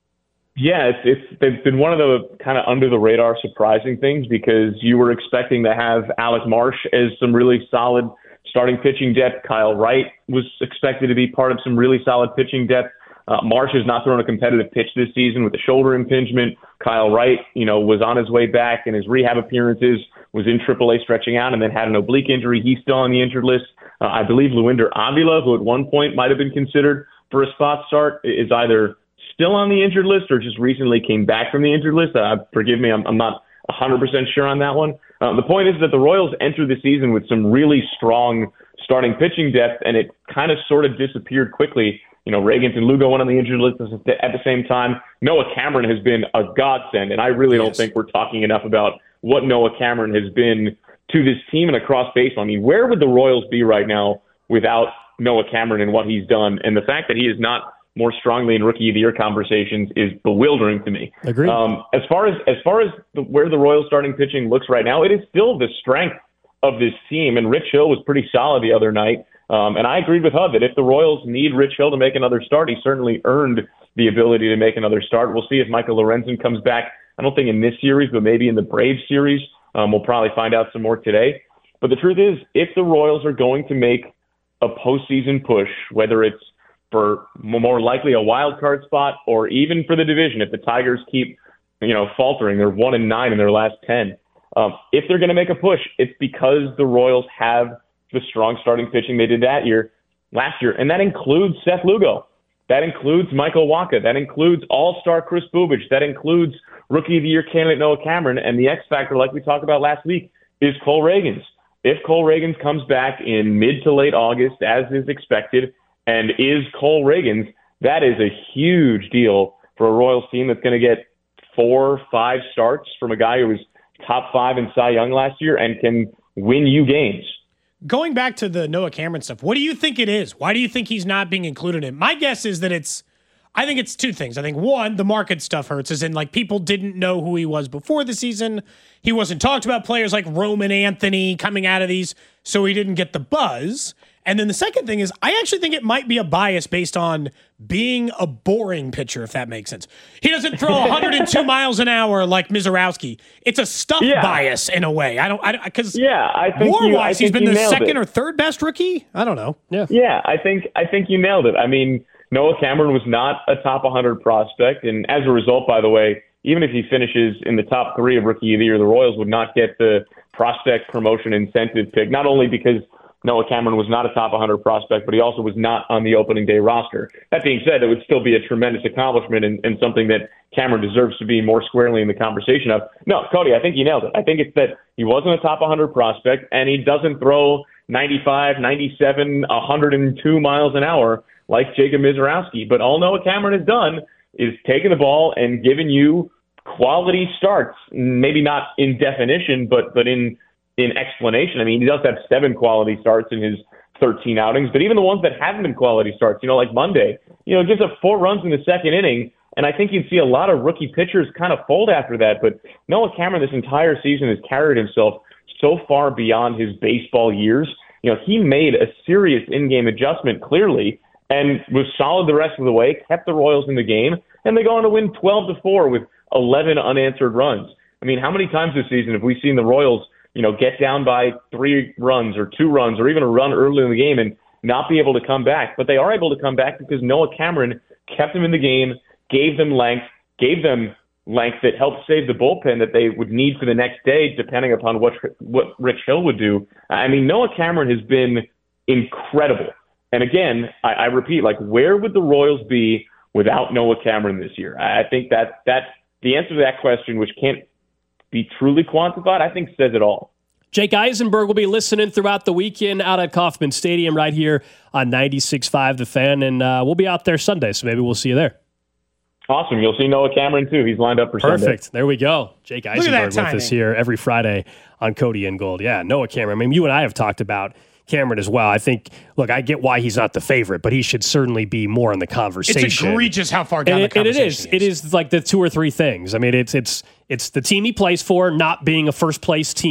Yeah, it's, it's they've been one of the kind of under the radar surprising things, because you were expecting to have Alec Marsh as some really solid starting pitching depth. Kyle Wright was expected to be part of some really solid pitching depth. Uh, Marsh has not thrown a competitive pitch this season with a shoulder impingement. Kyle Wright, you know, was on his way back in his rehab appearances, was in triple A stretching out, and then had an oblique injury. He's still on the injured list. Uh, I believe Luinder Avila, who at one point might have been considered for a spot start, is either still on the injured list or just recently came back from the injured list. Uh, forgive me, I'm, I'm not one hundred percent sure on that one. Uh, the point is that the Royals entered the season with some really strong starting pitching depth, and it kind of sort of disappeared quickly. You know, Ragans and Lugo went on the injured list at the same time. Noah Cameron has been a godsend, and I really yes. don't think we're talking enough about what Noah Cameron has been to this team and across baseball. I mean, where would the Royals be right now without Noah Cameron and what he's done? And the fact that he is not more strongly in Rookie of the Year conversations is bewildering to me. Agreed. Um, as far as as far as the, where the Royals starting pitching looks right now, it is still the strength of this team, and Rich Hill was pretty solid the other night. Um, and I agreed with Hud that if the Royals need Rich Hill to make another start, he certainly earned the ability to make another start. We'll see if Michael Lorenzen comes back. I don't think in this series, but maybe in the Braves series. Um, we'll probably find out some more today. But the truth is, if the Royals are going to make a postseason push, whether it's for more likely a wild card spot or even for the division, if the Tigers keep, you know, faltering, they're one and nine in their last ten. Um, if they're going to make a push, it's because the Royals have the strong starting pitching they did that year, last year, and that includes Seth Lugo. That includes Michael Wacha. That includes all-star Chris Bubich. That includes Rookie of the Year candidate Noah Cameron. And the X factor, like we talked about last week, is Cole Ragans. If Cole Ragans comes back in mid to late August, as is expected, and is Cole Ragans, that is a huge deal for a Royals team that's going to get four, five starts from a guy who was top five in Cy Young last year and can win you games. Going back to the Noah Cameron stuff, what do you think it is? Why do you think he's not being included in it? My guess is that it's, I think it's two things. I think one, the market stuff hurts, as in like people didn't know who he was before the season. He wasn't talked about players like Roman Anthony coming out of these, so he didn't get the buzz. And then the second thing is, I actually think it might be a bias based on being a boring pitcher, if that makes sense. He doesn't throw one hundred two miles an hour like Mizorowski. It's a stuff yeah. bias in a way. I don't, I because yeah, I think war-wise, he's been the second it. or third best rookie. I don't know. Yeah, yeah, I think I think you nailed it. I mean, Noah Cameron was not a top one hundred prospect, and as a result, by the way, even if he finishes in the top three of Rookie of the Year, the Royals would not get the prospect promotion incentive pick, not only because Noah Cameron was not a top one hundred prospect, but he also was not on the opening day roster. That being said, it would still be a tremendous accomplishment and, and something that Cameron deserves to be more squarely in the conversation of. No, Cody, I think you nailed it. I think it's that he wasn't a top one hundred prospect, and he doesn't throw ninety-five, ninety-seven, one hundred two miles an hour like Jacob Mizorowski. But all Noah Cameron has done is taken the ball and given you quality starts, maybe not in definition, but but in in explanation. I mean, he does have seven quality starts in his thirteen outings, but even the ones that haven't been quality starts, you know, like Monday, you know, gives up four runs in the second inning, and I think you'd see a lot of rookie pitchers kind of fold after that. But Noah Cameron this entire season has carried himself so far beyond his baseball years. You know, he made a serious in-game adjustment, clearly, and was solid the rest of the way, kept the Royals in the game, and they go on to win twelve to four with eleven unanswered runs. I mean, how many times this season have we seen the Royals, you know, get down by three runs or two runs or even a run early in the game and not be able to come back? But they are able to come back because Noah Cameron kept them in the game, gave them length, gave them length that helped save the bullpen that they would need for the next day, depending upon what what Rich Hill would do. I mean, Noah Cameron has been incredible. And again, I, I repeat, like, where would the Royals be without Noah Cameron this year? I think that that's the answer to that question, which can't be truly quantified, I think says it all. Jake Eisenberg will be listening throughout the weekend out at Kauffman Stadium right here on ninety-six point five The Fan, and uh, we'll be out there Sunday, so maybe we'll see you there. Awesome. You'll see Noah Cameron, too. He's lined up for Perfect. Sunday. Perfect. There we go. Jake Eisenberg with us here every Friday on Cody and Gold. Yeah, Noah Cameron. I mean, you and I have talked about Cameron as well. I think, look, I get why he's not the favorite, but he should certainly be more in the conversation. It's egregious how far down and the it, conversation and it is. is. It is like the two or three things. I mean, it's it's it's the team he plays for not being a first place team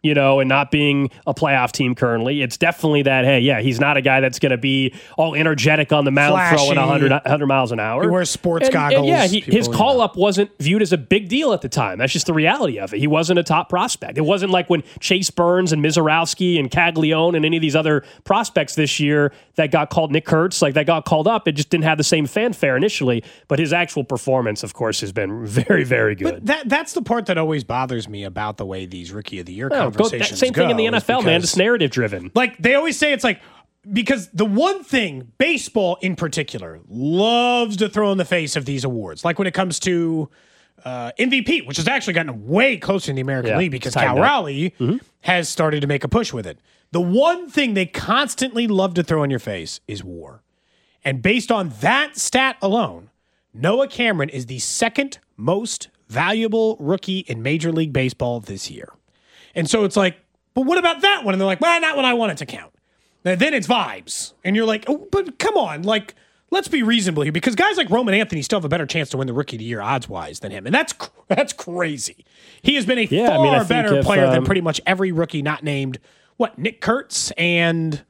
you know, and not being a playoff team currently. It's definitely that, hey, yeah, he's not a guy that's going to be all energetic on the mound, Flashy. throwing one hundred, one hundred miles an hour. He wears sports and, goggles. And yeah, he, People, his you know. call-up wasn't viewed as a big deal at the time. That's just the reality of it. He wasn't a top prospect. It wasn't like when Chase Burns and Mizorowski and Caglione and any of these other prospects this year that got called, Nick Kurtz, like that got called up. It just didn't have the same fanfare initially. But his actual performance, of course, has been very, very good. But that that's the part that always bothers me about the way these Rookie of the Year Oh, go- conversations that same go. thing in the N F L, man. because- It's narrative driven. Like they always say, it's like because the one thing baseball in particular loves to throw in the face of these awards, like when it comes to uh, M V P, which has actually gotten way closer in the American Yeah, League because it's tightened Cal up. Raleigh has started to make a push with it. The one thing they constantly love to throw in your face is WAR, and based on that stat alone, Noah Cameron is the second most valuable rookie in Major League Baseball this year. And so it's like, but what about that one? And they're like, well, not when I want it to count. Now, then it's vibes. And you're like, oh, but come on, like, let's be reasonable here because guys like Roman Anthony still have a better chance to win the Rookie of the Year odds-wise than him. And that's cr- that's crazy. He has been a Yeah, I far mean, I think better if, player than um, pretty much every rookie not named, what, Nick Kurtz and,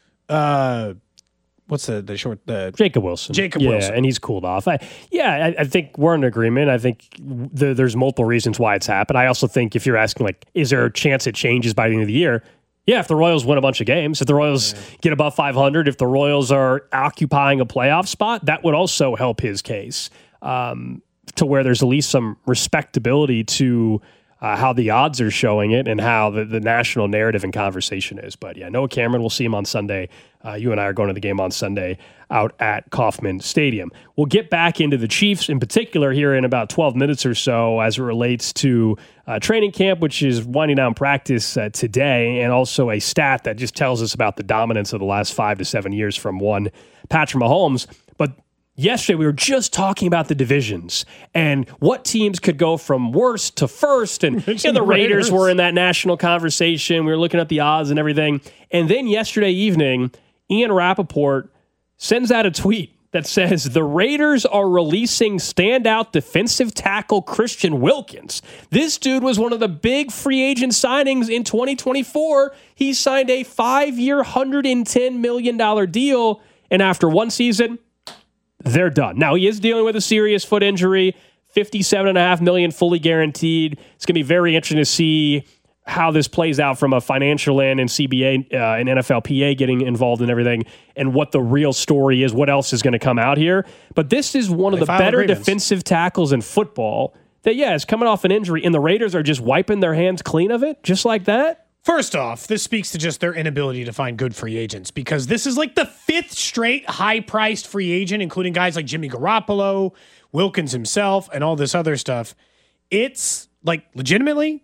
uh, what's the, the short, the Jacob Wilson. Jacob yeah, Wilson. and he's cooled off. I, yeah, I, I think we're in agreement. I think the, there's multiple reasons why it's happened. I also think if you're asking, like, is there a chance it changes by the end of the year? Yeah, if the Royals win a bunch of games, if the Royals yeah. get above five hundred, if the Royals are occupying a playoff spot, that would also help his case um, to where there's at least some respectability to Uh, how the odds are showing it and how the, the national narrative and conversation is. But yeah, Noah Cameron, we'll see him on Sunday. Uh, you and I are going to the game on Sunday out at Kauffman Stadium. We'll get back into the Chiefs in particular here in about twelve minutes or so as it relates to uh, training camp, which is winding down practice uh, today, and also a stat that just tells us about the dominance of the last five to seven years from one Patrick Mahomes. But yesterday, we were just talking about the divisions and what teams could go from worst to first. And, and the Raiders were in that national conversation. We were looking at the odds and everything. And then yesterday evening, Ian Rappaport sends out a tweet that says the Raiders are releasing standout defensive tackle Christian Wilkins. This dude was one of the big free agent signings in twenty twenty-four. He signed a five-year, one hundred ten million dollars deal. And after one season, they're done. Now, he is dealing with a serious foot injury, fifty-seven point five million dollars fully guaranteed. It's going to be very interesting to see how this plays out from a financial end and C B A uh, and N F L P A getting involved in everything and what the real story is, what else is going to come out here. But this is one of They the file better agreements. defensive tackles in football that, yeah, is coming off an injury, and the Raiders are just wiping their hands clean of it, just like that. First off, this speaks to just their inability to find good free agents because this is like the fifth straight high-priced free agent, including guys like Jimmy Garoppolo, Wilkins himself, and all this other stuff. It's like legitimately,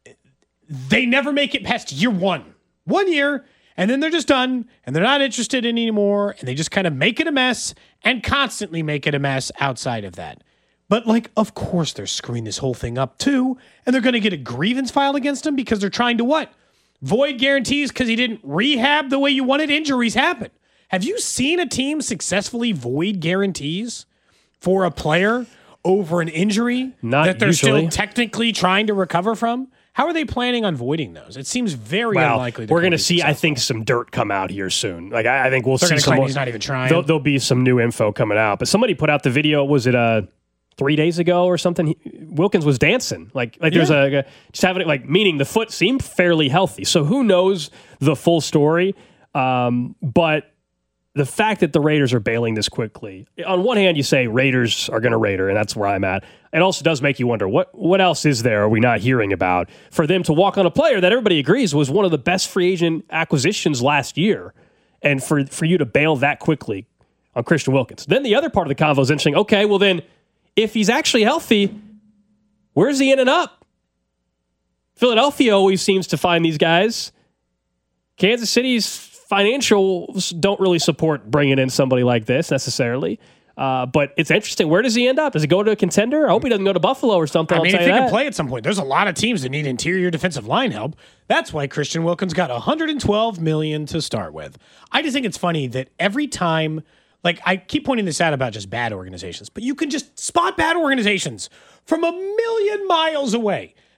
they never make it past year one. One year, and then they're just done, and they're not interested in anymore, and they just kind of make it a mess and constantly make it a mess outside of that. But, like, of course they're screwing this whole thing up, too, and they're going to get a grievance filed against him because they're trying to what? Void guarantees because he didn't rehab the way you wanted. Injuries happen. Have you seen a team successfully void guarantees for a player over an injury Not that they're usually. still technically trying to recover from? How are they planning on voiding those? It seems very Well, unlikely. They're we're going gonna to be see, I successful. think, some dirt come out here soon. Like, I, I think we'll They're see gonna some claim more. he's not even trying. There'll, there'll be some new info coming out. But somebody put out the video, was it uh, three days ago or something? He, Wilkins was dancing. Like, like there's Yeah. a, a, just having it, like, meaning the foot seemed fairly healthy. So who knows the full story? Um, but the fact that the Raiders are bailing this quickly, on one hand, you say Raiders are going to Raider, and that's where I'm at. It also does make you wonder, what what else is there are we not hearing about for them to walk on a player that everybody agrees was one of the best free agent acquisitions last year, and for, for you to bail that quickly on Christian Wilkins. Then the other part of the convo is interesting. Okay, well then, if he's actually healthy, where's he ending up? Philadelphia always seems to find these guys. Kansas City's financials don't really support bringing in somebody like this necessarily. Uh, but it's interesting. Where does he end up? Does he go to a contender? I hope he doesn't go to Buffalo or something. I mean, I'll if tell he you can that. play at some point, there's a lot of teams that need interior defensive line help. That's why Christian Wilkins got one hundred twelve million dollars to start with. I just think it's funny that every time, like I keep pointing this out about just bad organizations, but you can just spot bad organizations from a million miles away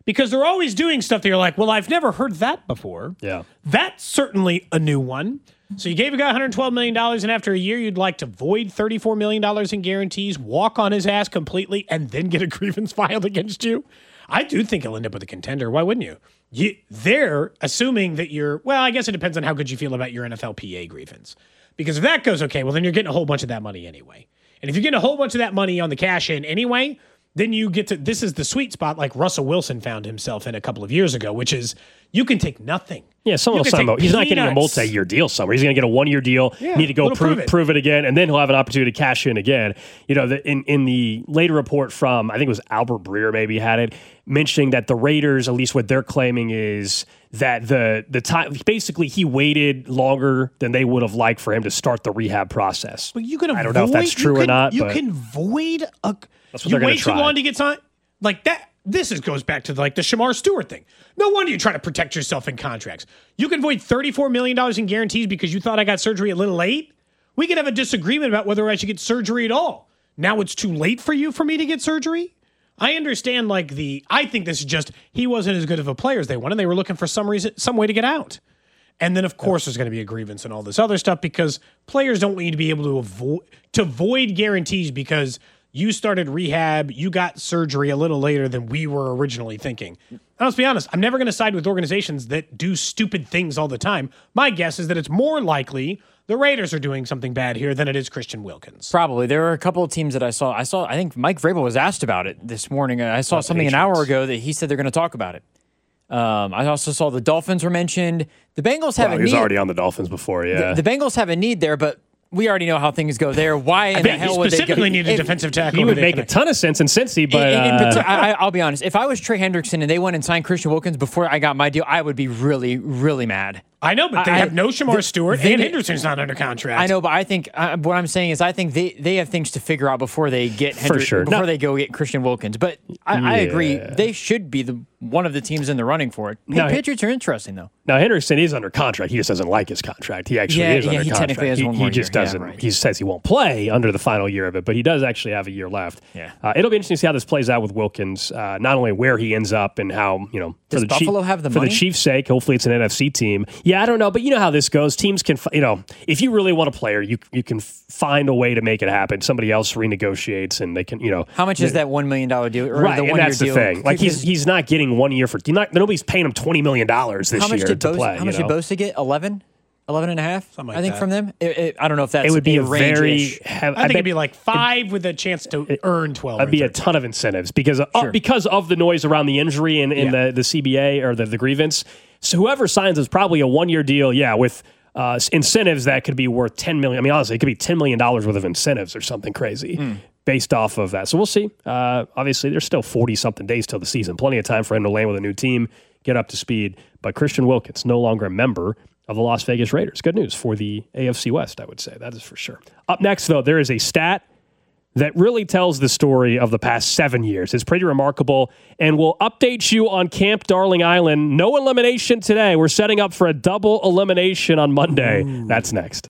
because they're always doing stuff that you're like, well, I've never heard that before. Yeah. That's certainly a new one. So you gave a guy one hundred twelve million dollars, and after a year, you'd like to void thirty-four million dollars in guarantees, walk on his ass completely, and then get a grievance filed against you? I do think he'll end up with a contender. Why wouldn't you? you? They're assuming that you're, well, I guess it depends on how good you feel about your N F L P A grievance. Because if that goes okay, well, then you're getting a whole bunch of that money anyway. And if you're getting a whole bunch of that money on the cash in anyway, then you get to, this is the sweet spot like Russell Wilson found himself in a couple of years ago, which is you can take nothing. Yeah, someone will sign him. He's not getting a multi-year deal somewhere. He's going to get a one-year deal, Yeah, need to go little prove, prove it. prove it again, and then he'll have an opportunity to cash in again. You know, the, in, in the later report from, I think it was Albert Breer maybe had it, mentioning that the Raiders, at least what they're claiming is that the the time, basically he waited longer than they would have liked for him to start the rehab process. But you can avoid, I don't know if that's true can, or not, You but can void a. That's what you they're gonna wait too try. long to get signed. Like that. This is goes back to like the Shamar Stewart thing. No wonder you try to protect yourself in contracts. You can void thirty-four million dollars in guarantees because you thought I got surgery a little late. We could have a disagreement about whether I should get surgery at all. Now it's too late for you for me to get surgery. I understand like the, I think this is just, he wasn't as good of a player as they wanted. They were looking for some reason, some way to get out. And then of course there's going to be a grievance and all this other stuff because players don't want you to be able to avoid, to void guarantees because you started rehab, you got surgery a little later than we were originally thinking. And let's be honest, I'm never going to side with organizations that do stupid things all the time. My guess is that it's more likely the Raiders are doing something bad here than it is Christian Wilkins. Probably. There were a couple of teams that I saw. I saw. I think Mike Vrabel was asked about it this morning. I saw Oh, something Patriots. an hour ago that he said they're going to talk about it. Um, I also saw the Dolphins were mentioned. The Bengals have Well, a he was need. already on the Dolphins before, yeah. The Bengals have a need there, but we already know how things go there. Why in the bet hell you would they specifically go? need a if- defensive tackle. he would who they make a connect. ton of sense in Cincy, but in- in uh, partic- I, I- I'll be honest. If I was Trey Hendrickson and they went and signed Christian Wilkins before I got my deal, I would be really, really mad. I know, but they I- have no Shamar they- Stewart, they- and Henderson's not under contract. I know, but I think uh, what I'm saying is I think they, they have things to figure out before they get Hendrick, sure. before No. they go get Christian Wilkins. But I, I agree, Yeah. they should be the one of the teams in the running for it. No, Hey, he- Patriots are interesting though. now Henderson is under contract. He just doesn't like his contract. He actually Yeah, is yeah, under he contract. technically has he, one he more just year. Yeah, doesn't. right. He says he won't play under the final year of it, but he does actually have a year left. Yeah. uh, it'll be interesting to see how this plays out with Wilkins. Uh, not only where he ends up and how you know. Does for the Buffalo Chief- have the for money? the Chiefs' sake? Hopefully, it's an N F C team. Yeah, I don't know, but you know how this goes. Teams can, fi- you know, if you really want a player, you you can find a way to make it happen. Somebody else renegotiates, and they can, you know. How much is that one million dollar deal? Or Right, the and one year that's the deal? thing. Like he's Because he's not getting one year for. He's not, nobody's paying him twenty million dollars this how much year did to Bosa, play. how much you know? did Bosa get? eleven? eleven and a half? Something like I think that. from them. It, it, I don't know if that's It would be a a range very. -ish. Hev- I think bet it'd be like five with a chance to earn twelve. It'd or be a thirteen. ton of incentives because of, uh, Sure. because of the noise around the injury and, and Yeah. the, the C B A or the, the grievance. So whoever signs is probably a one year deal, yeah, with uh, incentives that could be worth ten million. I mean, honestly, it could be ten million dollars worth of incentives or something crazy Hmm. based off of that. So we'll see. Uh, obviously, there's still forty something days till the season. Plenty of time for him to land with a new team, get up to speed. But Christian Wilkins, no longer a member of the Las Vegas Raiders. Good news for the A F C West, I would say. That is for sure. Up next, though, there is a stat that really tells the story of the past seven years. It's pretty remarkable, and we'll update you on Camp Darling Island. No elimination today. We're setting up for a double elimination on Monday. That's next.